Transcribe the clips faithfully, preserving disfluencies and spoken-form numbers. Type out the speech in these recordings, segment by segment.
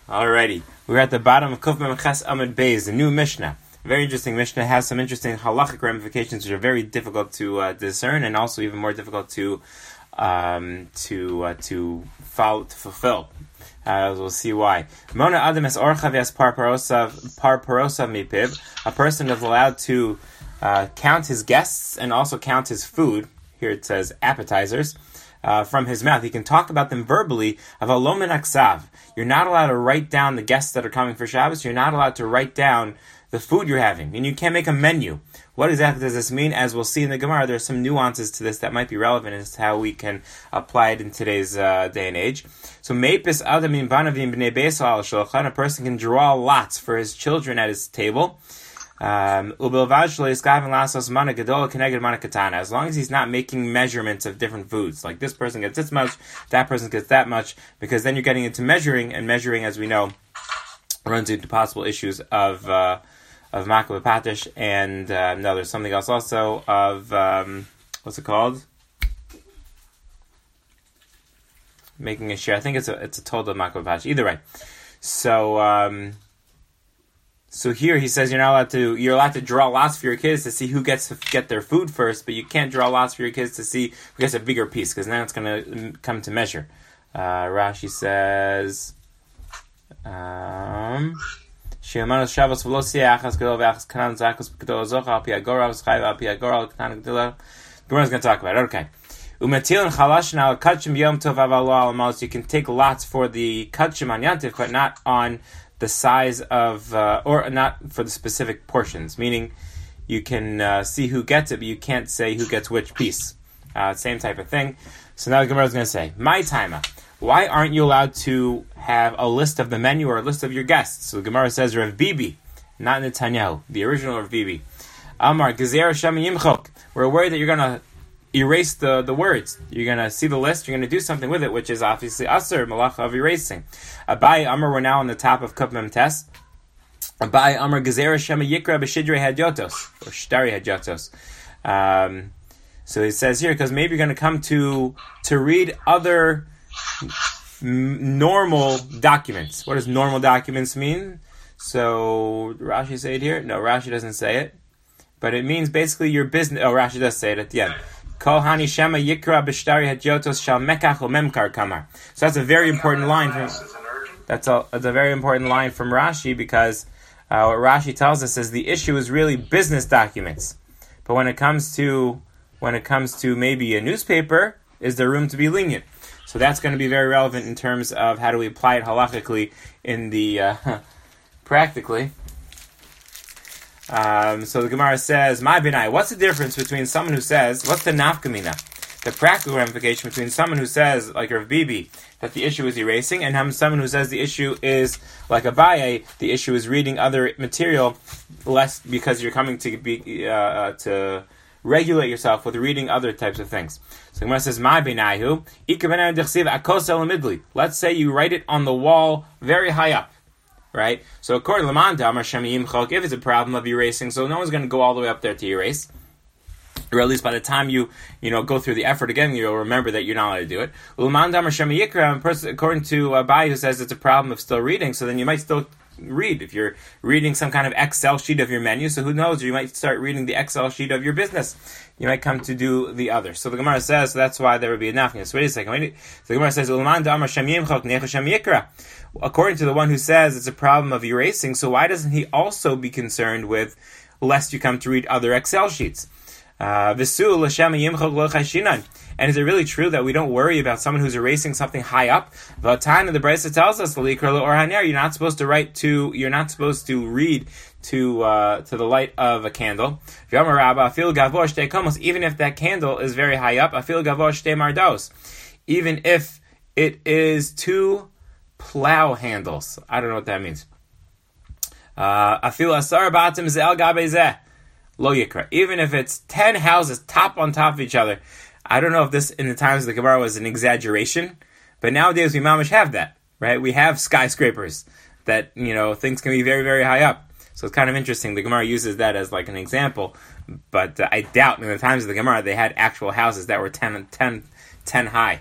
Alrighty, we're at the bottom of Kuf Mem Ches Amud Beis, the new Mishnah. Very interesting Mishnah. It has some interesting halachic ramifications which are very difficult to uh, discern, and also even more difficult to um, to uh, to follow, to fulfill. Uh, we'll see why. Mona Adam es orcha v'es parparosav parparosav mipiv. A person is allowed to uh, count his guests and also count his food. Here it says appetizers. Uh, from his mouth. He can talk about them verbally. Avalomen aksav. You're not allowed to write down the guests that are coming for Shabbos. You're not allowed to write down the food you're having. And you can't make a menu. What exactly does this mean? As we'll see in the Gemara, there are some nuances to this that might be relevant as to how we can apply it in today's uh, day and age. So, meipis adamim banavim b'nei beis al shulchan. A person can draw lots for his children at his table. Um, as long as he's not making measurements of different foods, like this person gets this much, that person gets that much, because then you're getting into measuring, and measuring, as we know, runs into possible issues of uh, of makabah patish, and uh, no, there's something else also of um, what's it called? Making a share. I think it's a it's a total makabah patish. Either way, so. Um, So here he says you're not allowed to. You're allowed to draw lots for your kids to see who gets to get their food first, but you can't draw lots for your kids to see who gets a bigger piece, because now it's going to come to measure. Uh, Rashi says, um, "She'amanos Shabbos v'lo siya achas gadol v'achas kanan zakos b'gadol zocha al pi agora v'schai al pi agora al kanan gadol." Gemara's going to talk about it. Okay. Umatil and chalash al kachim yom tov avalo al malos. You can take lots for the kachim on yantiv, but not on the size of, uh, or not for the specific portions, meaning you can uh, see who gets it, but you can't say who gets which piece. Uh, same type of thing. So now the Gemara is going to say, my taima, why aren't you allowed to have a list of the menu or a list of your guests? So the Gemara says, Rav Bibi, not Netanyahu, the original Rav Bibi. Amar, Gezer Shem Yimchok. We're worried that you're going to erase the, the words. You're going to see the list, you're going to do something with it, which is obviously Asr, Malacha of erasing. Abai Amar, we're now on the top of Kuf Mem Tes. Abai Amar Gezerah Shema Yikra B'Shidrei Hadyotos, or Shtari Hadyotos. Um, so it says here, because maybe you're going to come to to read other m- normal documents. What does normal documents mean? So, Rashi say it here? No, Rashi doesn't say it. But it means basically your business. Oh, Rashi does say it at the end. Kol hani shema yikra b'shtari hadyotos shal mekach o memkar kamar. So that's a very important line from. That's a that's a very important line from Rashi, because uh, what Rashi tells us is the issue is really business documents, but when it comes to when it comes to maybe a newspaper, is there room to be lenient? So that's going to be very relevant in terms of how do we apply it halachically in the uh, practically. Um, so the Gemara says, "My binai, what's the difference between someone who says, what's the nafkamina, the practical ramification between someone who says, like Rav Bibi, that the issue is erasing, and someone who says the issue is, like Abaye, the issue is reading other material, less because you're coming to be uh, to regulate yourself with reading other types of things." So the Gemara says, "My binaihu, let's say you write it on the wall very high up. Right? So according to Laman Damar Shemi Yimchok, if it's a problem of erasing, so no one's going to go all the way up there to erase. Or at least by the time you, you know, go through the effort again, you'll remember that you're not allowed to do it. Laman Damar Shemi Yikra, according to Abai, who says it's a problem of still reading, so then you might still read. If you're reading some kind of Excel sheet of your menu, so who knows, you might start reading the Excel sheet of your business. You might come to do the other. So the Gemara says, so that's why there would be enough. So wait a second. Wait. So the Gemara says, according to the one who says it's a problem of erasing, so why doesn't he also be concerned with lest you come to read other Excel sheets? Uh, and is it really true that we don't worry about someone who's erasing something high up? The time of the Brisa tells us, you're not supposed to write to, you're not supposed to read to uh, to the light of a candle. Even if that candle is very high up, even if it is two plow handles. I don't know what that means. Uh, Lo yikra. Even if it's ten houses top on top of each other. I don't know if this in the times of the Gemara was an exaggeration, but nowadays we mamish have that, right? We have skyscrapers that, you know, things can be very, very high up. So it's kind of interesting. The Gemara uses that as like an example, but uh, I doubt in the times of the Gemara they had actual houses that were ten, ten, ten high.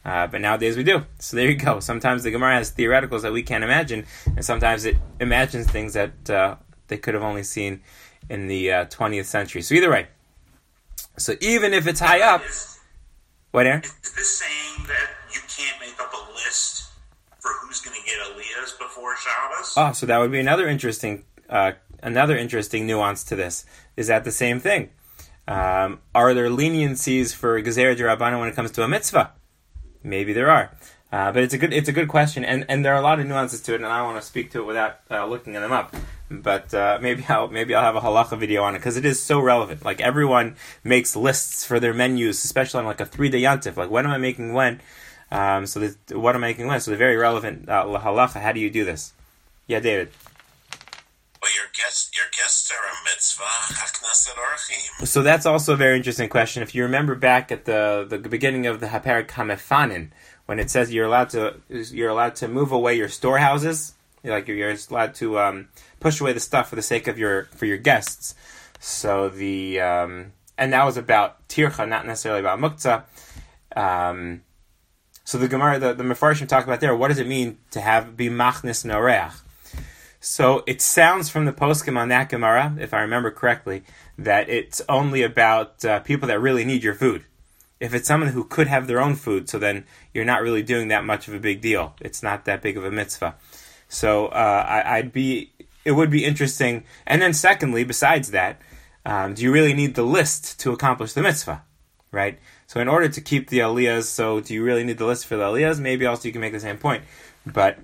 Uh, but nowadays we do. So there you go. Sometimes the Gemara has theoreticals that we can't imagine, and sometimes it imagines things that uh, they could have only seen in the uh, twentieth century. So either way. So even if it's high up... Is, what, Aaron? Is this saying that you can't make up a list for who's going to get aliyahs before Shabbos? Oh, so that would be another interesting uh, another interesting nuance to this. Is that the same thing? Um, are there leniencies for Gezerah D'Rabbanan when it comes to a mitzvah? Maybe there are, uh, but it's a good it's a good question, and, and there are a lot of nuances to it, and I don't want to speak to it without uh, looking them up. But uh, maybe I'll maybe I'll have a halacha video on it because it is so relevant. Like everyone makes lists for their menus, especially on like a three day yantif. Like when am I making when? Um, so this, what am I making when? So they're very relevant uh, halacha. How do you do this? Yeah, David. Well, your guests your guests are a mitzvah. Haknasat orchim. So that's also a very interesting question. If you remember back at the, the beginning of the Haperik Hamefanin, when it says you're allowed to you're allowed to move away your storehouses, like you're, you're allowed to um, push away the stuff for the sake of your for your guests. So the um, and that was about tircha, not necessarily about muktzah. Um, so the Gemara, the the Mefarshim talk about there. What does it mean to have be machnis noreach? So it sounds from the poskim on that Gemara, if I remember correctly, that it's only about uh, people that really need your food. If it's someone who could have their own food, so then you're not really doing that much of a big deal. It's not that big of a mitzvah. So uh, I, I'd be, it would be interesting. And then secondly, besides that, um, do you really need the list to accomplish the mitzvah, right? So in order to keep the aliyahs, so do you really need the list for the aliyahs? Maybe also you can make the same point, but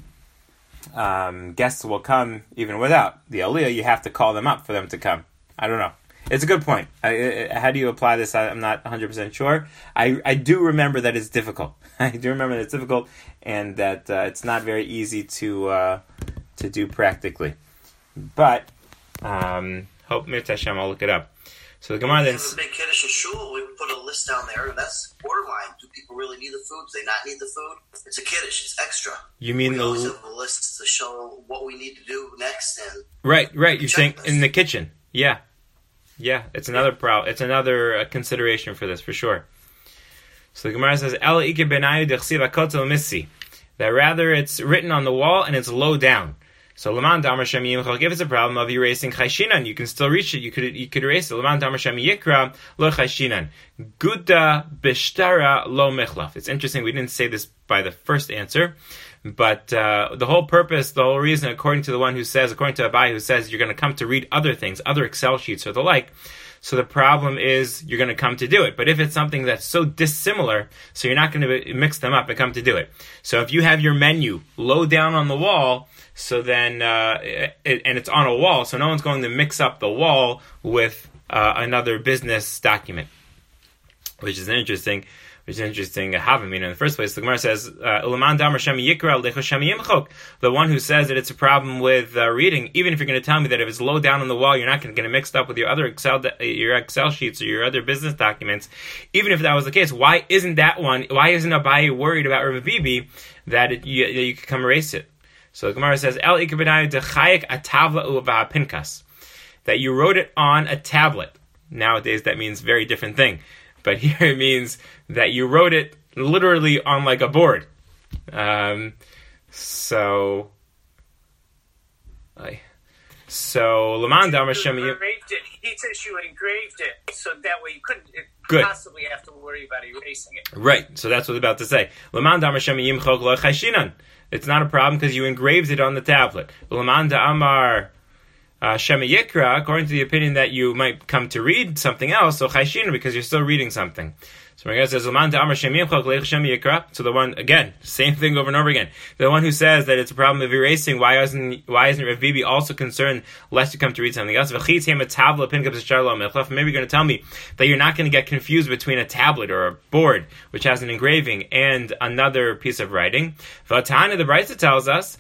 um, guests will come even without the aliyah. You have to call them up for them to come. I don't know. It's a good point. I, I, how do you apply this? I, I'm not one hundred percent sure. I, I do remember that it's difficult. I do remember that it's difficult and that uh, it's not very easy to uh, to do practically. But um, hope Mirta Hashem, I'll look it up. So the Gemara then... We have a big Kiddush shul, we put a list down there, and that's borderline. Do people really need the food? Do they not need the food? It's a Kiddush, it's extra. You mean we the... always have a list to show what we need to do next. And right, right. You're saying list. In the kitchen. Yeah. Yeah, it's another pro. It's another uh, consideration for this, for sure. So the Gemara says, "Ela ike benayu dechsiv hakotel missi," that rather it's written on the wall and it's low down. So Laman Damar Shem Yimchok, if it's a problem of erasing Chayshinan, you can still reach it. You could you could erase it. Laman Damar Shem Yikra lo Chayshinan, Guda Bishtara lo Michlaf. It's interesting. We didn't say this by the first answer. But uh, the whole purpose, the whole reason, according to the one who says, according to Abai, who says you're going to come to read other things, other Excel sheets or the like, so the problem is you're going to come to do it. But if it's something that's so dissimilar, so you're not going to mix them up and come to do it. So if you have your menu low down on the wall, so then, uh, it, and it's on a wall, so no one's going to mix up the wall with uh, another business document, which is interesting. Which is interesting. Havamina in the first place, the Gemara says, "Ulaman damar shemi yikra lecho shemi yimchok." The one who says that it's a problem with uh, reading, even if you're going to tell me that if it's low down on the wall, you're not going to get it mixed up with your other Excel, your Excel sheets or your other business documents. Even if that was the case, why isn't that one? Why isn't Abaye worried about Rav Bibi that it, you, that you could come erase it? So the Gemara says, "El ikabenayu dechayik atavla uva pinkas," that you wrote it on a tablet. Nowadays, that means a very different thing. But here it means that you wrote it literally on like a board. Um, so, I, so Laman Damar Shem. You engraved it. He says you engraved it, so that way you couldn't Good. possibly have to worry about erasing it. Right. So that's what I'm about to say. Laman Damar Shem Yimchok lo Chayshinan. It's not a problem because you engraved it on the tablet. Laman Damar Uh, Shema Yikra, according to the opinion that you might come to read something else, so Chayshinan, because you're still reading something. So my guy says, so the one, again, same thing over and over again. The one who says that it's a problem of erasing, why isn't why isn't Rav Bibi also concerned lest you come to read something else? Maybe you're going to tell me that you're not going to get confused between a tablet or a board, which has an engraving, and another piece of writing. The Brisa tells us,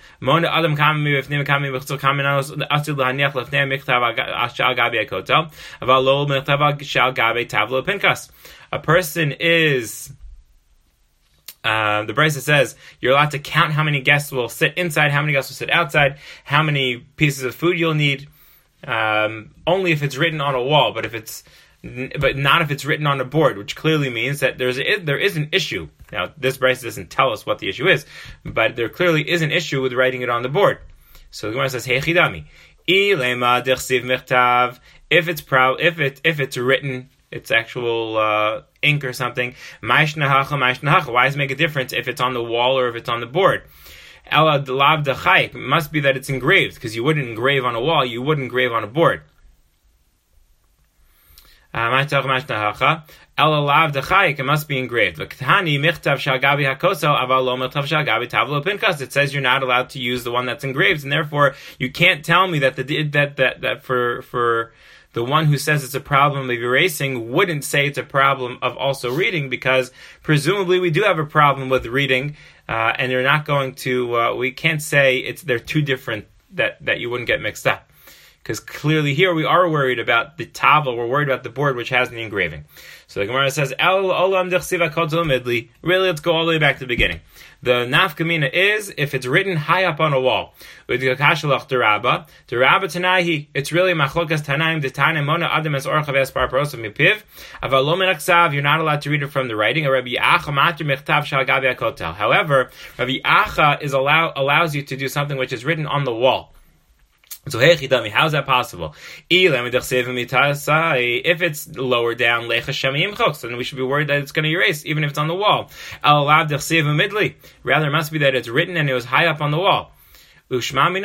a person is, uh, the Brisa says, you're allowed to count how many guests will sit inside, how many guests will sit outside, how many pieces of food you'll need, um, only if it's written on a wall. But if it's but not if it's written on a board, which clearly means that there's a, there is an issue. Now, this Brisa doesn't tell us what the issue is, but there clearly is an issue with writing it on the board. So the Gemara says, "Hey chidami, ilema dechsiv michtav." If it's pro, if it if it's written, it's actual uh, ink or something. Ma'ishnahacha, ma'ishnahacha. Why does it make a difference if it's on the wall or if it's on the board? Ela lav dechayik. It must be that it's engraved, because you wouldn't engrave on a wall, you wouldn't engrave on a board. Ma'ishnahacha. Ela lav dechayik. It must be engraved. V'ktani michtav shagabi hakosel aval lo michtav shagabi tavlo pinkas. It says you're not allowed to use the one that's engraved, and therefore you can't tell me that the that that that for for the one who says it's a problem of erasing wouldn't say it's a problem of also reading, because presumably we do have a problem with reading, uh, and you're not going to. Uh, we can't say it's they're two different that that you wouldn't get mixed up, because clearly here we are worried about the tavla. We're worried about the board which has the engraving. So the Gemara says, El olam dechsiva kotel midli. Really, let's go all the way back to the beginning. The nafkamina is if it's written high up on a wall. Udikashalach derabba, derabba tanahi. It's really machlokas tanaim detanim mona adam es orcha vespar prosa mipiv. Avalom enaksav. You're not allowed to read it from the writing. Rabbi Acha matr michtav shalgavi hakotel. However, Rabbi Acha is allow allows you to do something which is written on the wall. So hey chidami, how is that possible? If it's lower down, then we should be worried that it's going to erase, even if it's on the wall. Rather, it must be that it's written and it was high up on the wall. Then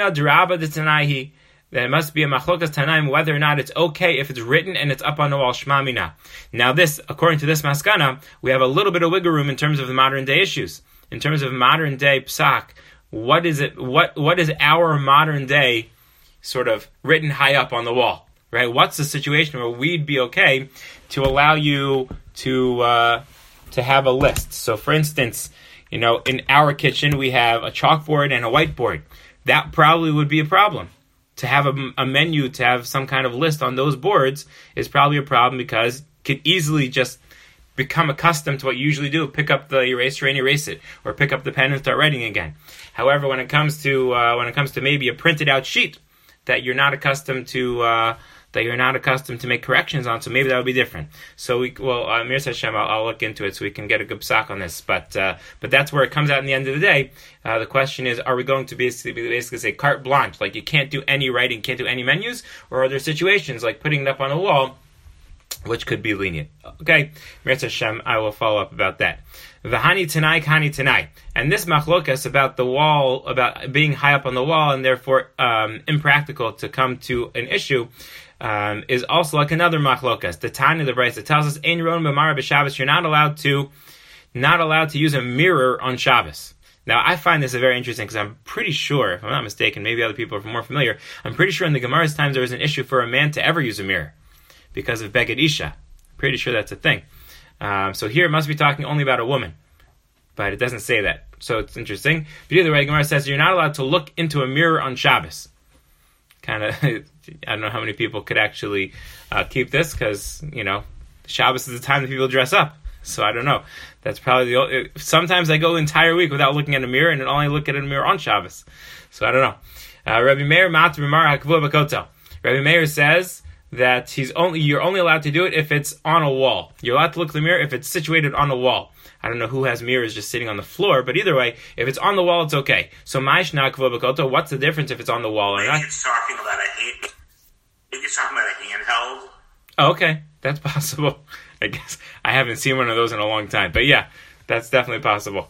it must be a machlokas tanaim whether or not it's okay if it's written and it's up on the wall. Shmamina. Now this, according to this maskana, we have a little bit of wiggle room in terms of the modern day issues. In terms of modern day psak, what is it? What what is our modern day sort of written high up on the wall, right? What's the situation where we'd be okay to allow you to uh, to have a list? So, for instance, you know, in our kitchen we have a chalkboard and a whiteboard. That probably would be a problem. To have a, a menu, to have some kind of list on those boards is probably a problem, because you could easily just become accustomed to what you usually do, pick up the eraser and erase it, or pick up the pen and start writing again. However, when it comes to uh, when it comes to maybe a printed out sheet that you're not accustomed to, uh, that you're not accustomed to make corrections on, so maybe that would be different. So we, well, uh, Mir Hashem, I'll, I'll look into it so we can get a good psak on this. But, uh, but that's where it comes out in the end of the day. Uh, the question is, are we going to basically, basically say carte blanche, like you can't do any writing, can't do any menus, or are there situations like putting it up on a wall, which could be lenient? Okay, Mir Hashem, I will follow up about that. V'hani tanai kani tanai. And this machlokas about the wall, about being high up on the wall and therefore um, impractical to come to an issue, um, is also like another machlokas. The Tanya, the Brisa tells us, Ein ron b'mara b'Shabbos. You're not allowed to, not allowed to use a mirror on Shabbos. Now, I find this very interesting, because I'm pretty sure, if I'm not mistaken, maybe other people are more familiar, I'm pretty sure in the Gemara's times there was an issue for a man to ever use a mirror because of Beged Isha. Pretty sure that's a thing. Um, so here it must be talking only about a woman, but it doesn't say that. So it's interesting. But either way, Gemara says you're not allowed to look into a mirror on Shabbos. Kind of, I don't know how many people could actually uh, keep this, because, you know, Shabbos is the time that people dress up. So I don't know. That's probably the only, sometimes I go the entire week without looking at a mirror, and only look at a mirror on Shabbos. So I don't know. Uh, Rabbi Meir Mat B'mar HaKavua B'Kotel. Rabbi Meir says that he's only you're only allowed to do it if it's on a wall. You're allowed to look at the mirror if it's situated on a wall. I don't know who has mirrors just sitting on the floor, but either way, if it's on the wall, it's okay. So Ma'ishna Kavua B'Kotel, what's the difference if it's on the wall or not? Maybe it's talking about a hand. Maybe it's talking about a handheld. Oh, okay, that's possible. I guess I haven't seen one of those in a long time, but yeah, that's definitely possible.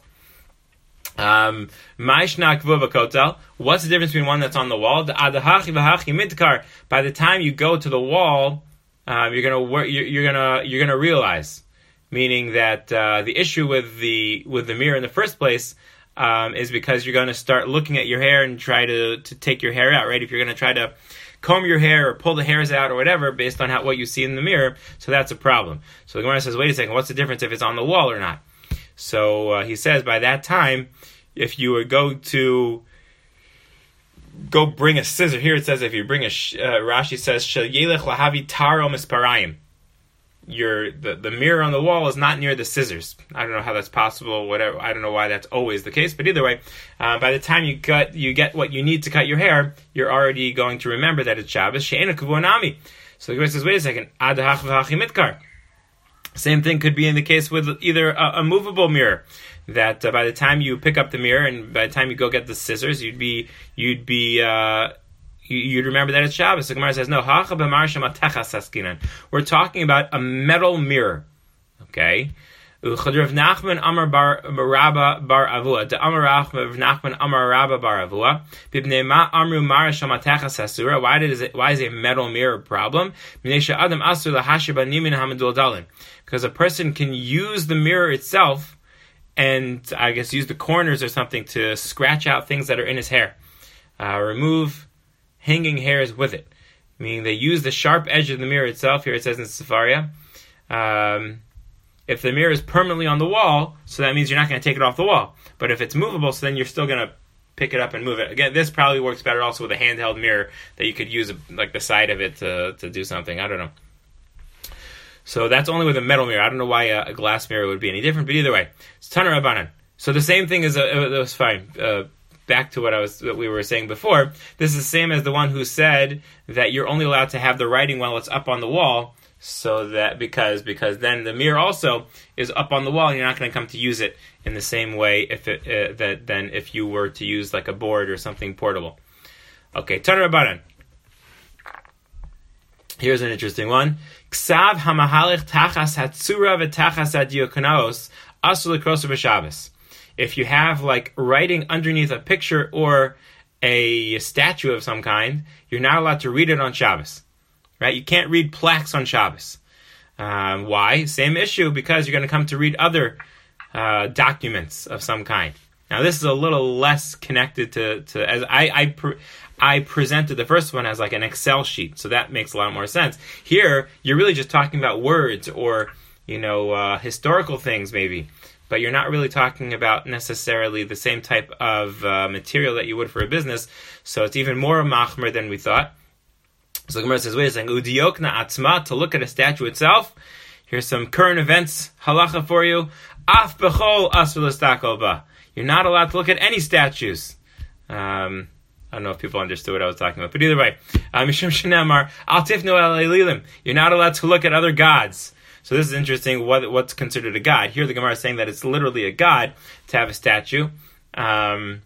Um, Ma'ishna Kavua B'Kotel. What's the difference between one that's on the wall? The Adahachi V'Hachi Midkar. By the time you go to the wall, um, you're gonna work. You're, you're gonna you're gonna realize, meaning that uh, the issue with the with the mirror in the first place um, is because you're gonna start looking at your hair and try to to take your hair out. Right? If you're gonna try to comb your hair or pull the hairs out or whatever based on how what you see in the mirror, so that's a problem. So the Gemara says, wait a second, what's the difference if it's on the wall or not? So uh, he says by that time, if you would go to go bring a scissor, here it says if you bring a, uh, Rashi says, Shel yelech lahavi taro misparayim. your the, the mirror on the wall is not near the scissors. I don't know how that's possible. Whatever. I don't know why that's always the case. But either way, uh, by the time you cut, you get what you need to cut your hair, you're already going to remember that it's Shabbos. She'ena kavonami. So the Gemara says, wait a second. Adahach v'hachi mitkar. Same thing could be in the case with either a, a movable mirror. That uh, by the time you pick up the mirror and by the time you go get the scissors, you'd be you'd be. Uh, You'd remember that it's Shabbos. The Gemara says, no, we're talking about a metal mirror. Okay? Rav Nachman Amar bar Rabba bar Avua. The Amar Rav Nachman Amar Rabba bar Avua. Bibnei ma amru mara shamatachas hasura. Why is it? Why is a metal mirror a problem? Because a person can use the mirror itself, and I guess use the corners or something to scratch out things that are in his hair. Uh, remove hanging hairs with it, meaning they use the sharp edge of the mirror itself. Here it says in Sefaria, um, if the mirror is permanently on the wall, so that means you're not going to take it off the wall. But if it's movable, so then you're still going to pick it up and move it. Again, this probably works better also with a handheld mirror that you could use like the side of it to, to do something. I don't know. So that's only with a metal mirror. I don't know why a, a glass mirror would be any different, but either way, it's Tana Rabbanan. So the same thing is, uh, it was fine. Uh, Back to what I was, what we were saying before. This is the same as the one who said that you're only allowed to have the writing while it's up on the wall, so that because because then the mirror also is up on the wall, and you're not going to come to use it in the same way if it uh, that than if you were to use like a board or something portable. Okay, Tana Rabbanan. Here's an interesting one. Ksav hamahalich tachas hatzura v'tachas hadiokonaos asul l'kroser b'Shabbos. If you have like writing underneath a picture or a statue of some kind, you're not allowed to read it on Shabbos, right? You can't read plaques on Shabbos. Um, why? Same issue, because you're going to come to read other uh, documents of some kind. Now, this is a little less connected to, to as I I, pre- I presented the first one as like an Excel sheet, so that makes a lot more sense. Here, you're really just talking about words or, you know, uh, historical things maybe. But you're not really talking about necessarily the same type of uh, material that you would for a business, so it's even more machmer than we thought. So the Gemara says, wait a second, udiyokna atzma, to look at a statue itself. Here's some current events, halacha for you. Af bechol asur l'stakol ba. You're not allowed to look at any statues. Um, I don't know if people understood what I was talking about, but either way, mishum shenamar al tifnu el elilim. You're not allowed to look at other gods. So this is interesting. What what's considered a god? Here the Gemara is saying that it's literally a god to have a statue. Um,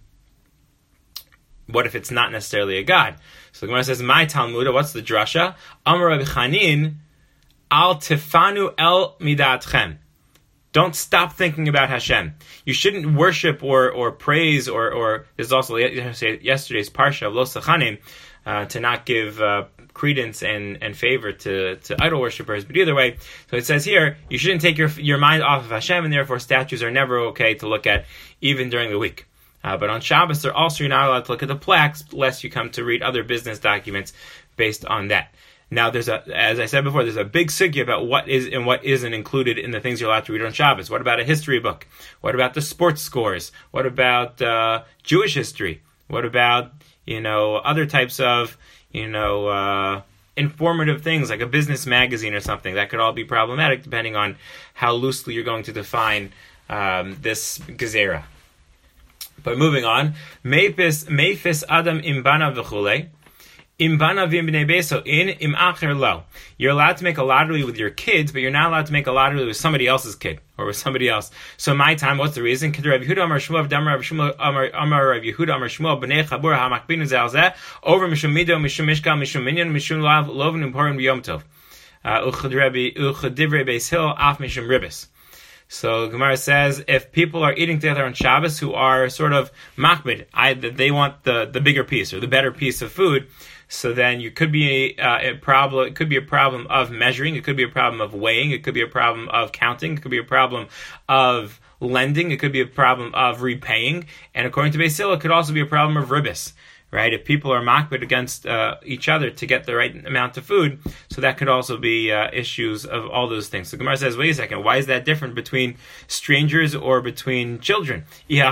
what if it's not necessarily a god? So the Gemara says, "My Talmud, what's the drasha? Amar Rabbi Chanin, al tifanu el midatchem." Don't stop thinking about Hashem. You shouldn't worship or or praise or or. This is also yesterday's parsha of Lo Sachanim, uh, to not give uh, credence and, and favor to, to idol worshippers. But either way, so it says here, you shouldn't take your your mind off of Hashem, and therefore statues are never okay to look at, even during the week. Uh, but on Shabbos, they're also, you're not allowed to look at the plaques, lest you come to read other business documents based on that. Now, there's a, as I said before, there's a big sugya about what is and what isn't included in the things you're allowed to read on Shabbos. What about a history book? What about the sports scores? What about uh, Jewish history? What about, you know, other types of, you know, uh, informative things like a business magazine or something? That could all be problematic depending on how loosely you're going to define um, this gezerah. But moving on, Meifis Meifis Adam Imbana v'chulei. Imbana v'ibnei beso in im acher lo. You're allowed to make a lottery with your kids, but you're not allowed to make a lottery with somebody else's kid or with somebody else. So my time, what's the reason? Rav Yehuda Amar Shmuel Damar Rav Shmuel Amar Rav Yehuda Amar Shmuel Bnei Chabur HaMakbinu Zalzeh over Mishum Mido Mishum Mishkal Mishum Minyan Mishum Lav Lovin Umporim B'Yom Tov Uchadivrei Beis Hill Af Mishum Ribis. So Gemara says, if people are eating together on Shabbos who are sort of makbid, I, they want the, the bigger piece or the better piece of food, so then you could be a, uh, a problem. It could be a problem of measuring. It could be a problem of weighing. It could be a problem of counting. It could be a problem of lending. It could be a problem of repaying. And according to Beis Hillel, it could also be a problem of ribis. right? If people are makbid against uh, each other to get the right amount of food, so that could also be uh, issues of all those things. So Gemara says, wait a second, why is that different between strangers or between children?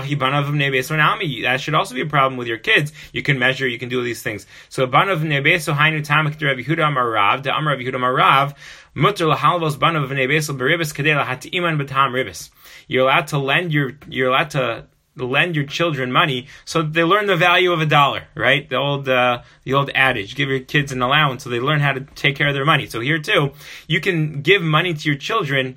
That should also be a problem with your kids. You can measure, you can do these things. So banav nebeso hainu tamak Rav Yehuda Amar Rav, the Amar Rav Yehuda Amar Rav, mutter lahalvos banav nebeso beribis kadei lahatiman b'tam ribis. You're allowed to lend your, you're allowed to lend your children money so that they learn the value of a dollar, right? The old uh, the old adage, give your kids an allowance so they learn how to take care of their money. So here too, you can give money to your children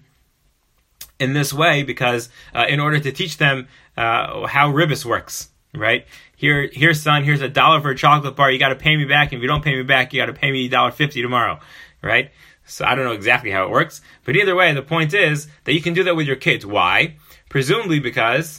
in this way because uh, in order to teach them uh, how ribis works, right? Here, here, son, here's a dollar for a chocolate bar. You got to pay me back. And if you don't pay me back, you got to pay me one dollar fifty tomorrow, right? So I don't know exactly how it works, but either way, the point is that you can do that with your kids. Why? Presumably because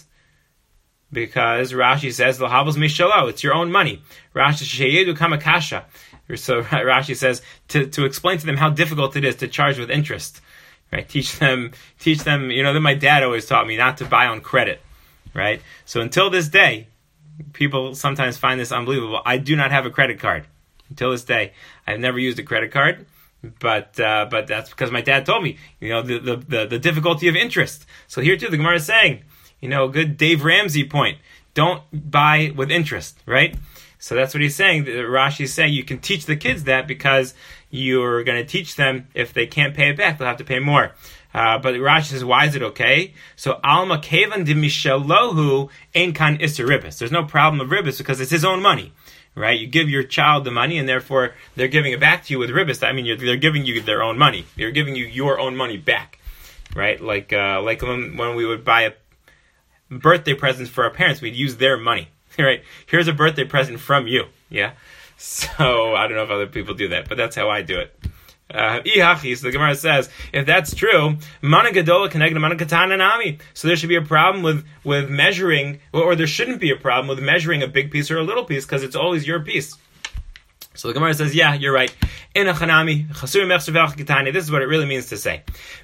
Because Rashi says, "L'havos mishalo," it's your own money. Rashi sheyedu kamakasha. So Rashi says to, to explain to them how difficult it is to charge with interest. Right? Teach them, teach them. You know, that my dad always taught me not to buy on credit. Right? So until this day, people sometimes find this unbelievable. I do not have a credit card. Until this day, I've never used a credit card. But uh, but that's because my dad told me. You know, the, the the the difficulty of interest. So here too, the Gemara is saying, you know, good Dave Ramsey point. Don't buy with interest, right? So that's what he's saying. Rashi is saying you can teach the kids that because you're going to teach them if they can't pay it back, they'll have to pay more. Uh, but Rashi says, why is it okay? So Alma Kevan de Mishalahu Ein Kan Isser Ribis. There's no problem of ribis because it's his own money, right? You give your child the money and therefore they're giving it back to you with ribis. I mean, you're, they're giving you their own money. They're giving you your own money back, right? Like uh, like when, when we would buy a birthday presents for our parents, we'd use their money, right? Here's a birthday present from you, yeah? So, I don't know if other people do that, but that's how I do it. Uh, so the Gemara says, if that's true, mana gadola connected mana katana nami. So there should be a problem with, with measuring, or there shouldn't be a problem with measuring a big piece or a little piece, because it's always your piece. So the Gemara says, yeah, you're right. In a chanami, this is what it really means to say.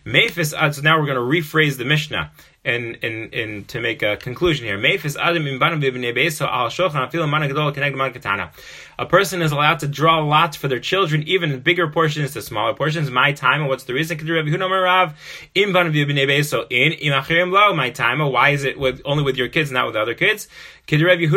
So now we're going to rephrase the Mishnah and, and, and to make a conclusion here. A person is allowed to draw lots for their children, even in bigger portions to smaller portions. My time, and what's the reason? My time, why is it with, only with your kids, not with other kids? My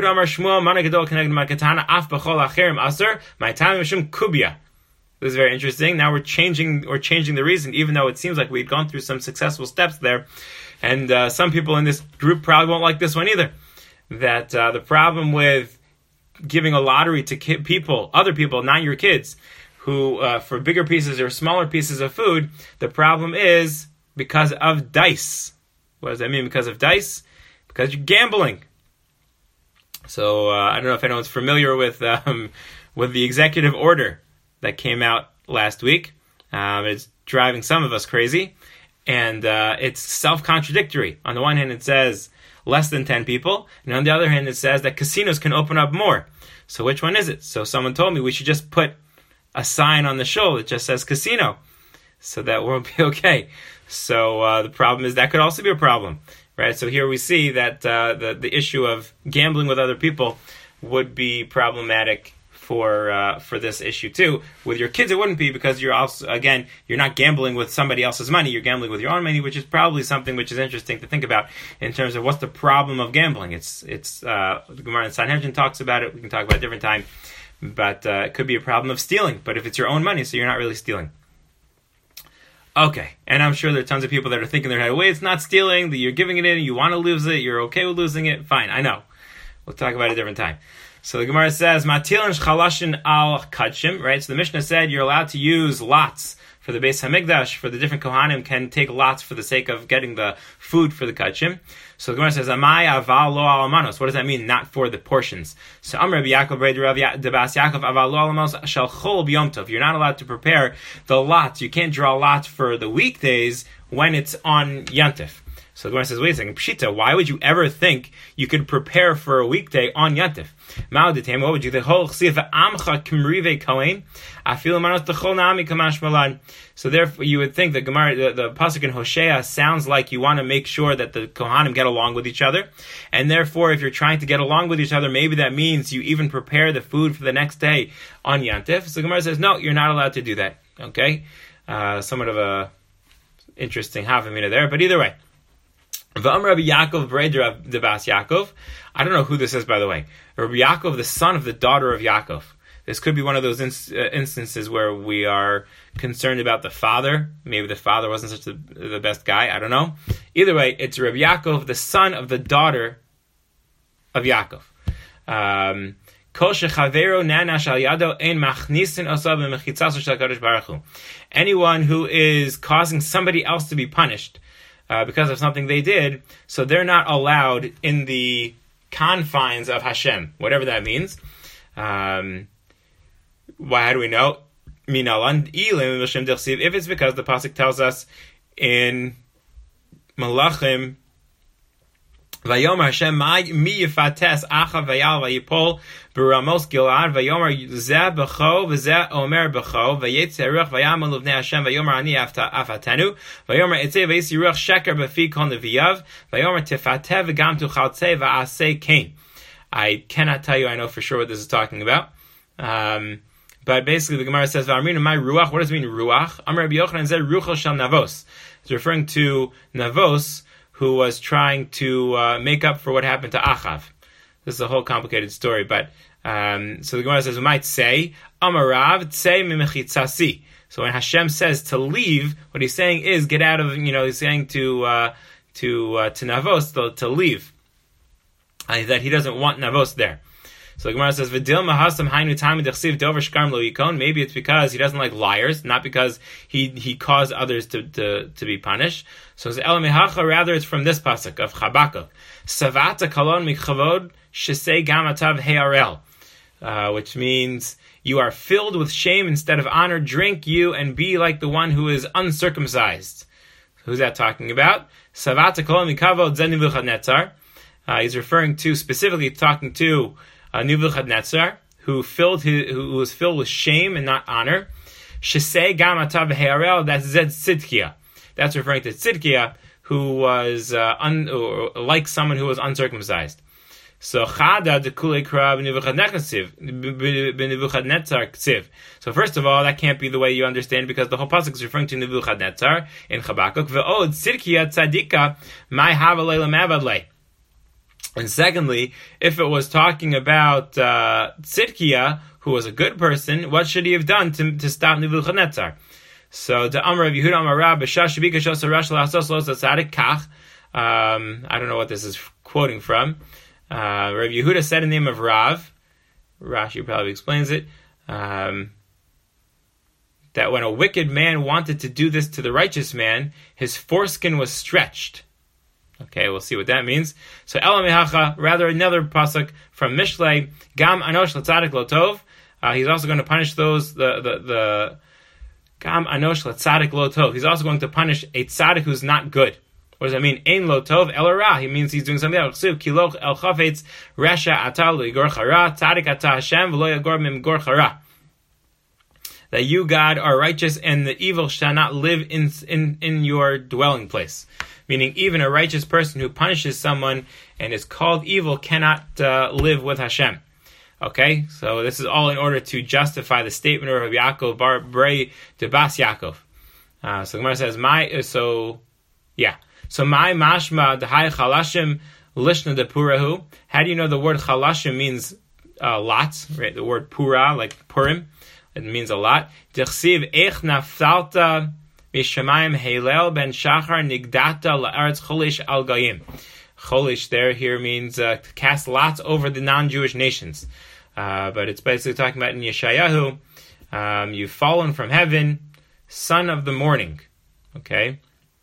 time, kubia. This is very interesting. Now we're changing, we're changing the reason, even though it seems like we've gone through some successful steps there. And uh, some people in this group probably won't like this one either. That uh, the problem with giving a lottery to ki- people, other people, not your kids, who uh, for bigger pieces or smaller pieces of food, the problem is because of dice. What does that mean? Because of dice? Because you're gambling. So uh, I don't know if anyone's familiar with um, with the executive order that came out last week. Um, it's driving some of us crazy. And uh, it's self-contradictory. On the one hand, it says less than ten people. And on the other hand, it says that casinos can open up more. So which one is it? So someone told me we should just put a sign on the show that just says casino. So that won't be okay. So uh, the problem is that could also be a problem. Right? So here we see that uh, the, the issue of gambling with other people would be problematic for uh, for this issue too. With your kids, it wouldn't be because you're also, again, you're not gambling with somebody else's money. You're gambling with your own money, which is probably something which is interesting to think about in terms of what's the problem of gambling. It's it's uh, the Gemara in Sanhedrin talks about it. We can talk about it a different time, but uh, it could be a problem of stealing. But if it's your own money, so you're not really stealing. Okay, and I'm sure there are tons of people that are thinking in their head, wait, it's not stealing. That you're giving it in. You want to lose it. You're okay with losing it. Fine, I know. We'll talk about it a different time. So the Gemara says, "Matilin chalashin al kachim." Right. So the Mishnah said you're allowed to use lots for the Beis Hamikdash. For the different kohanim can take lots for the sake of getting the food for the kachim. So the Gemara says, "Amai aval lo alamanos." What does that mean? Not for the portions. So Amar Rabbi Yaakov Red Rav Debas Yaakov aval lo alamanos shel chol b'yom tov. You're not allowed to prepare the lots. You can't draw lots for the weekdays when it's on Yantif. So the Gemara says, wait a second, Pshita, why would you ever think you could prepare for a weekday on Yantif? Ma'oditem, what would you think? So therefore, you would think the Gemara, the, the pasuk in Hosea sounds like you want to make sure that the Kohanim get along with each other, and therefore, if you're trying to get along with each other, maybe that means you even prepare the food for the next day on Yantif. So the Gemara says, no, you're not allowed to do that. Okay, uh, somewhat of a interesting havamina there, but either way. V'am Rabbi Yaakov Breder de Bas Yaakov. I don't know who this is, by the way. Rabbi Yaakov, the son of the daughter of Yaakov. This could be one of those inst- uh, instances where we are concerned about the father. Maybe the father wasn't such the, the best guy. I don't know. Either way, it's Rabbi Yaakov, the son of the daughter of Yaakov. Um, Anyone who is causing somebody else to be punished Uh, because of something they did, so they're not allowed in the confines of Hashem, whatever that means. Um, why? How do we know? If it's because the pasuk tells us in Malachim, Vayomer Hashem mi yifates acha vayal vayipol beramos Gilad vayomer zeh b'cho v'zeh omer b'cho vayetze ruach vayamal uvnei Hashem vayomer ani afatenu vayomer etzei vayisi ruach sheker b'fi kol neviyav vayomer tefateh v'gam tuchaltzei v'asei kain. I cannot tell you, I know for sure what this is talking about. Um, but basically the Gemara says, V'amrinu my ruach, what does it mean ruach? Amar Rabbi Yochanan zeh ruchel shel navos. It's referring to Navos, who was trying to uh, make up for what happened to Achav. This is a whole complicated story, but um, so the Gemara says, we might say, Amarav tsei mimechitzasi. So when Hashem says to leave, what he's saying is get out of, you know, he's saying to uh, to uh, to Navos to, to leave, uh, that he doesn't want Navos there. So the Gemara says, V'dil mahasam hainu tam dechsiv dover shkarim lo yikon. Maybe it's because he doesn't like liars, not because he he caused others to to, to be punished. So it's el mehacha, rather it's from this pasuk of Chabakuk. Savata kalon mikchavod shesei gam atav he'arel, uh, which means you are filled with shame instead of honor. Drink you and be like the one who is uncircumcised. Who's that talking about? Savata kalon mikavod zen Nebuchadnezzar. Uh, he's referring to, specifically talking to Uh, Nebuchadnezzar, who filled his, who was filled with shame and not honor. Shesei gam atav he'arel, that's Zed Tzidkiah. That's referring to Tzidkiah, who was uh, un, or, like someone who was uncircumcised. So chada de kulei kra b'Nebuchadnezzar ksiv. So first of all, that can't be the way you understand, because the whole pasuk is referring to Nebuchadnezzar in Chabakuk. Ve'od Tzidkiah tzadika mai havalei lemavadlei. And secondly, if it was talking about uh, Tzidkiah, who was a good person, what should he have done to, to stop Nebuchadnezzar? So, the Amar of Yehuda Amar Rab, B'shash Shabika Shosar Rash L'Asos Los Tzadik Kach. Um, I don't know what this is quoting from. Uh, Rav Yehuda said in the name of Rav, Rashi probably explains it, um, that when a wicked man wanted to do this to the righteous man, his foreskin was stretched. Okay, we'll see what that means. So, Ela Mehacha, rather another pasuk from Mishlei, Gam Anosh L'Tzadik Lotov. Uh, he's also going to punish those, the, the, the, Gam Anosh L'Tzadik Lotov. He's also going to punish a tzaddik who's not good. What does that mean? Ein Lotov El Ra. He means he's doing something else. Kiloch El Chafetz Resha Ata Lo Yigor Chara, Tzadik Ata Hashem V'lo Yagor Mim Gor Chara. That you, God, are righteous, and the evil shall not live in in, in your dwelling place. Meaning, even a righteous person who punishes someone and is called evil cannot uh, live with Hashem. Okay, so this is all in order to justify the statement of Yaakov Bar Brei de Bas Yaakov. Uh, so Gemara says, "My so yeah, so my mashma d'hai chalashim lishna de purahu." How do you know the word chalashim means uh, lots? Right, the word pura, like Purim, it means a lot. D'chsiv ech naftalta. Mishamayim Heilel ben Shachar Nigdata La'aretz Cholish Al Goyim. Cholish there here means uh, to cast lots over the non-Jewish nations. Uh, but it's basically talking about in Yeshayahu, um, you've fallen from heaven, son of the morning. Okay?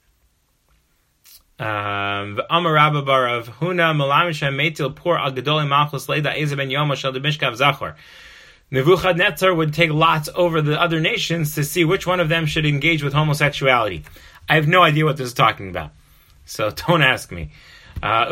V'amarabba bar of Huna Malamishem Metil Por Al Gedoli Malchus Leida Eza ben Yoma Shel de Mishkav Zachor. Nebuchadnezzar would take lots over the other nations to see which one of them should engage with homosexuality. I have no idea what this is talking about. So don't ask me. Uh,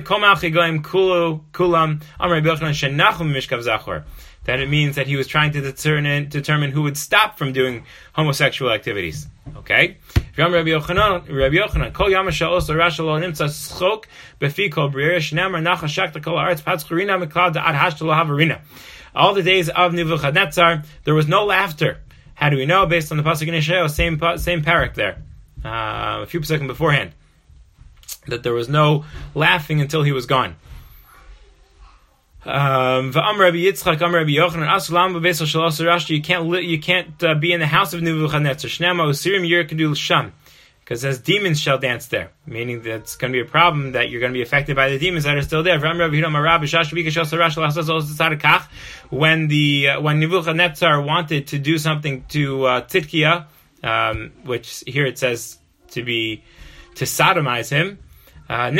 that it means that he was trying to determine, determine who would stop from doing homosexual activities. Okay? Rabbi Yochanan, Rabbi Yochanan, Kol Yama Sha'os Rasha Lo Nimtza Schok Befi Kol B'Yer Shnamar Nacha Shakta Kol Haaretz Patz Churina Meklad Ad Hashta Lo Havarina. All the days of Nebuchadnezzar, there was no laughter. How do we know? Based on the pasuk in Yeshayahu, same same parak there, uh, a few seconds beforehand, that there was no laughing until he was gone. Um, you can't li- you can't uh, be in the house of Nebuchadnezzar because as demons shall dance there, meaning that it's going to be a problem that you're going to be affected by the demons that are still there. When the uh, when Nebuchadnezzar wanted to do something to uh, Tzidkiah, um, which here it says to be to sodomize him, uh,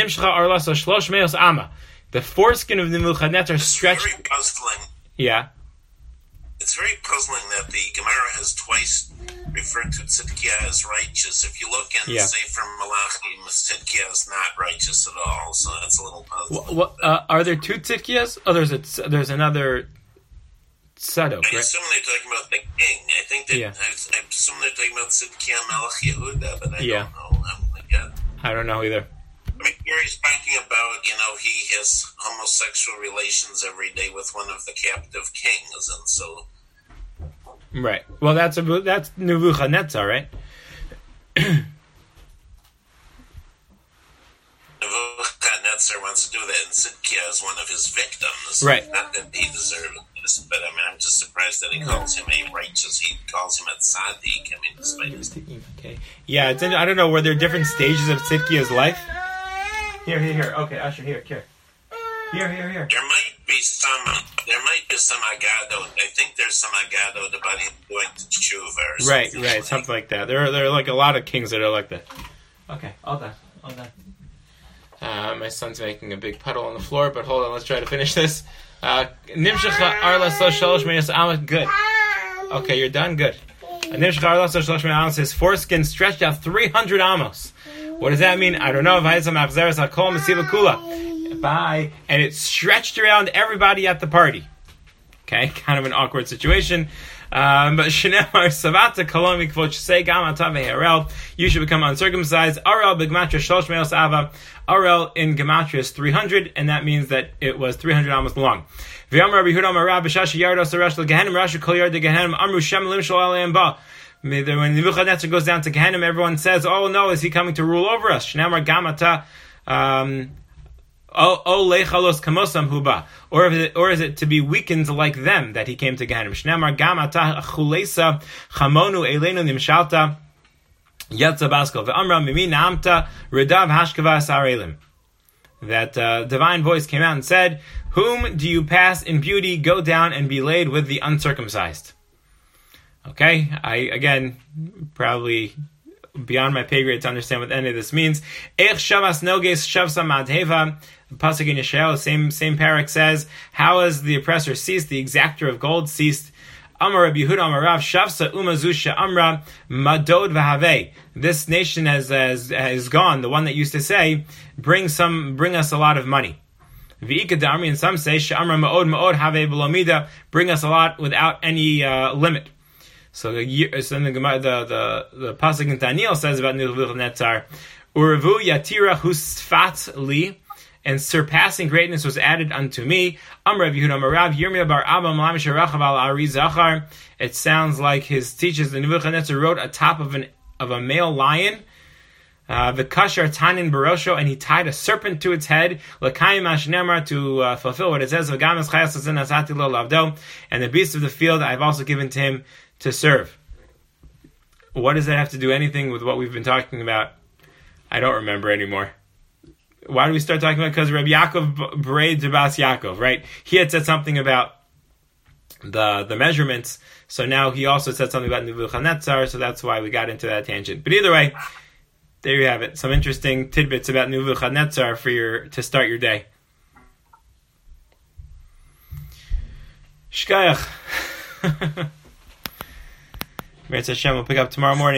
the foreskin of Nebuchadnezzar stretched. It's very puzzling. Yeah. It's very puzzling that the Gemara has twice referred to Tzidkiah as righteous. If you look in yeah. Sefer Malachim, Tzidkiah is not righteous at all, so that's a little puzzling. What, what, uh, are there two Tzidkiahs? Oh, there's a there's another Tzadok, I right? assume they're talking about the king. I think that yeah. I, I assume they're talking about Tzidkiah Melech Yehuda, but I yeah. don't know. I'm like, I don't know either. I mean, here he's talking about, you know, he has homosexual relations every day with one of the captive kings, and so. Right. Well, that's a, that's Nebuchadnezzar, right? Nebuchadnezzar wants to do that, and Tzidkiah is one of his victims. Right. Not that he deserved this, but I mean, I'm just surprised that he calls him a righteous. He calls him a tzaddik. I mean, despite his. Okay. Yeah, it's in, I don't know. Were there different stages of Tzidkiah's life? Here, here, here. Okay, Asher, here, here. Here, here, here. There might be some, there might be some agado. I think there's some agado about him going to tshuva or right, something. Right, right, something like that. There are, there are like a lot of kings that are like that. Okay, all done, all done. Uh, my son's making a big puddle on the floor, but hold on, let's try to finish this. Nimshecha arla so shalosh me'as amas. Good. Okay, you're done? Good. Nimshecha arla so shalosh me'as amas. His foreskin stretched out three hundred amos. What does that mean? I don't know. Bye. And it stretched around everybody at the party. Okay, kind of an awkward situation. Um, but Shenemar Savata Kolomi Kvot Shesei Gam Atav Arel. You should become uncircumcised. Arel B'Gematria Shlosh Meos Ava. Arel in Gematria is three hundred, and that means that it was three hundred amos long. V'Yam Rabbi Yehuda Amar B'Shashi Yardos Arash L'Gehenim Rashi Kol Yard Gehenim Amru Shem Lim Shol Aleim Ba. When Nebuchadnezzar goes down to Gehenim, everyone says, "Oh no, is he coming to rule over us?" Shenemar Gamata. Um, Oh, oh, lechalos kamosam huba, or is it, or is it to be weakened like them that he came to Gehenim? Shnamar gamata chulesa chamonu elenu nimshalta yatza baskol ve'amra mimi naamta redav hashkavas arelim. That uh, divine voice came out and said, "Whom do you pass in beauty? Go down and be laid with the uncircumcised." Okay, I again probably. Beyond my pay grade to understand what any of this means. Ech shavas noges shavsa madheva. The pasuk in Yeshayahu, same same parak says, "How has the oppressor ceased? The exactor of gold ceased." Amar Rabbi Yehuda Amar Rav shavsa umazusha amra madod v'havei. This nation has, has has gone. The one that used to say, "Bring some, bring us a lot of money." V'ika da'amri, and some say, "She'amra ma'od ma'od havei b'lomida." Bring us a lot without any uh, limit. So the so the the the, the pasuk in Daniel says about Nebuchadnezzar, Uravu yatira husfat li, and surpassing greatness was added unto me. Amrav Yehuda Amarav Yirmiyah bar Abba Malamish Rachav al Ari Zachar. It sounds like his teachers, the Nebuchadnezzar rode atop of an of a male lion. Uh, the kashar tanin barosho, and he tied a serpent to its head. L'kayim ashnemar, to uh, fulfill what it says. V'gamas chayas hasin asati lo lavdo, and the beasts of the field I have also given to him to serve. What does that have to do anything with what we've been talking about? I don't remember anymore. Why do we start talking about? Because Rabbi Yaakov Berei Debas Yaakov, right? He had said something about the the measurements, so now he also said something about Nebuchadnezzar, so that's why we got into that tangent. But either way, there you have it. Some interesting tidbits about Nebuchadnezzar for your to start your day. Shkayach. Hashem, we'll pick up tomorrow morning.